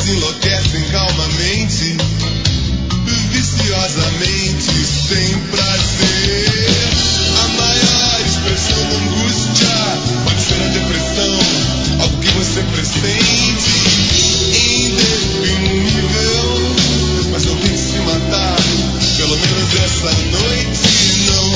enlouquecem calmamente, viciosamente, sem prazer. A maior expressão da angústia pode ser a depressão, algo que você pressente, indefinível, mas não tem que se matar, pelo menos essa noite não.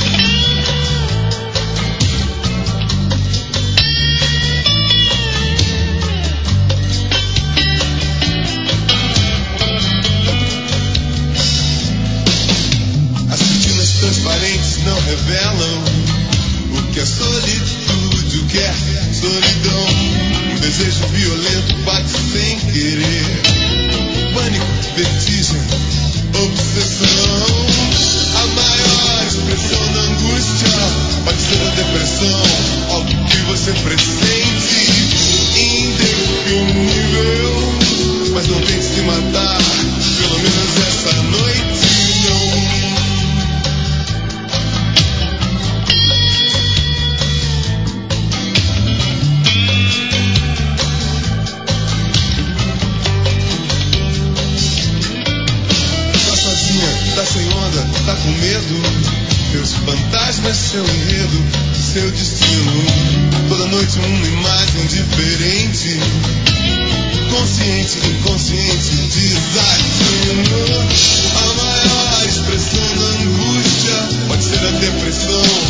Transparentes não revelam o que é solitude, o que é solidão. Um desejo violento bate sem querer, pânico, vertigem, obsessão. A maior expressão da angústia pode ser a depressão, algo que você pressente, indefinível, mas não tem que se matar, pelo menos essa noite não. Tá sem onda, tá com medo. Teus fantasmas, seu enredo, seu destino. Toda noite uma imagem diferente. Consciente, inconsciente, desatino. A maior expressão da angústia pode ser a depressão,